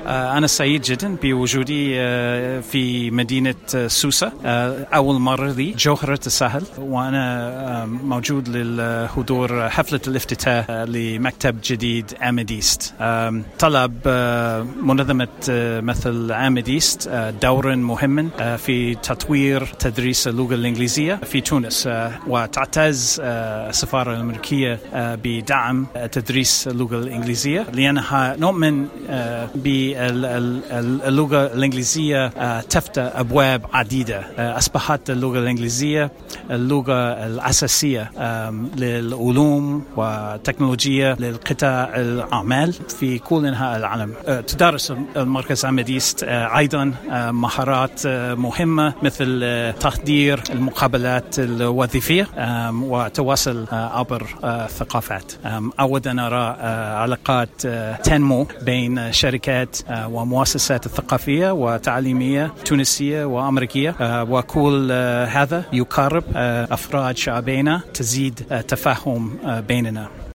أنا سعيد جدا بوجودي في مدينة سوسة. أول مرة لي جوهرة الساحل، وأنا موجود للحضور حفلة الافتتاح لمكتب جديد أميديست. طلب منظمة مثل أميديست دورا مهما في تطوير تدريس اللغة الإنجليزية في تونس، وتعتز السفارة الأمريكية بدعم تدريس اللغة الإنجليزية، لأنها نؤمن باللغة الإنجليزية تفتح أبواب عديدة. أصبحت اللغة الإنجليزية اللغة الأساسية للعلوم والتكنولوجيا للقطاع الأعمال في كل أنحاء العالم. تدرس المركز أميديست أيضا مهارات مهمة مثل تحضير المقابلات الوظيفية وتواصل عبر الثقافات. أود أن أرى علاقات تنمو بين شركات ومؤسسات الثقافية والتعليمية تونسية وأمريكية، وكل هذا يقرب أفراد شعبنا، تزيد تفاهم بيننا.